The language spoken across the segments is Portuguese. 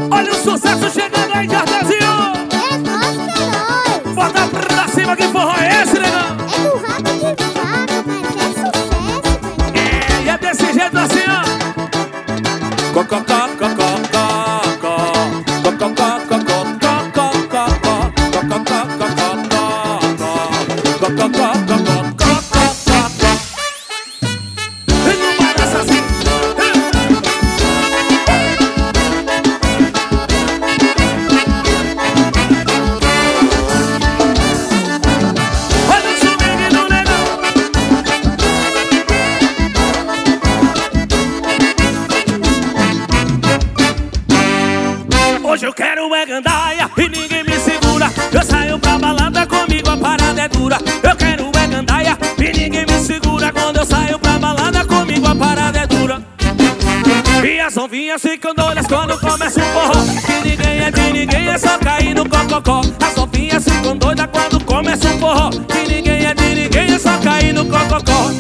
Olha o sucesso chegando aí, Jardelzinho. É nós que é nós. Bota pra cima, que forró é esse, negão? É do rabo de faca, mas é sucesso, mano. É, e é desse jeito assim, ó. Hoje eu quero é gandaia e ninguém me segura. Eu saio pra balada, comigo a parada é dura. Eu quero é gandaia e ninguém me segura. Quando eu saio pra balada, comigo a parada é dura. E as novinhas ficam doidas quando começa o forró. Que ninguém é de ninguém, é só cair no cococó. As novinhas ficam doidas quando começa o forró. Que ninguém é de ninguém, é só cair no cococó.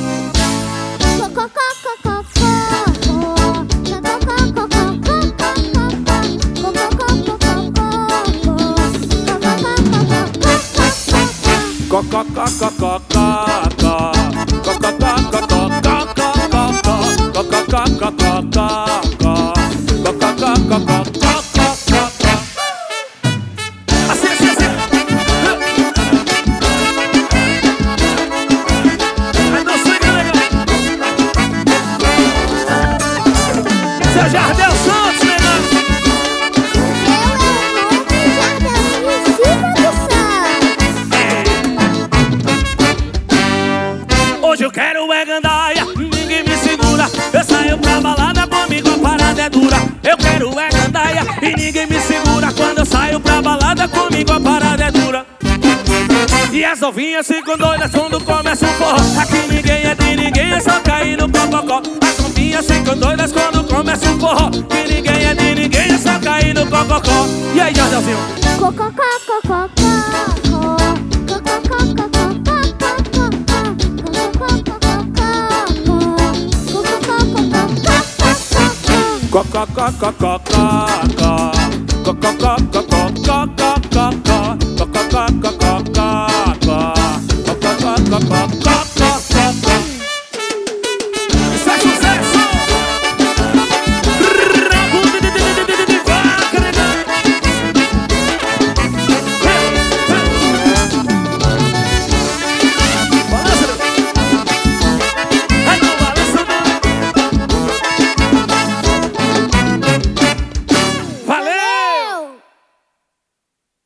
Assim, assim, assim. Aí não swing legal. Seu Jardel Santos, negão. Hoje eu quero é gandaia, ninguém me segura. Eu saio pra balada, comigo a parada é dura. Eu quero é gandaia e ninguém me segura. Quando eu saio pra balada, comigo a parada é dura. E as novinhas ficam doidas quando começa o forró. Aqui ninguém é de ninguém, é só cair no cococó. As novinhas ficam doidas quando começa o forró. Que ninguém é de ninguém, é só cair no cococó. E aí, Jardelzinho?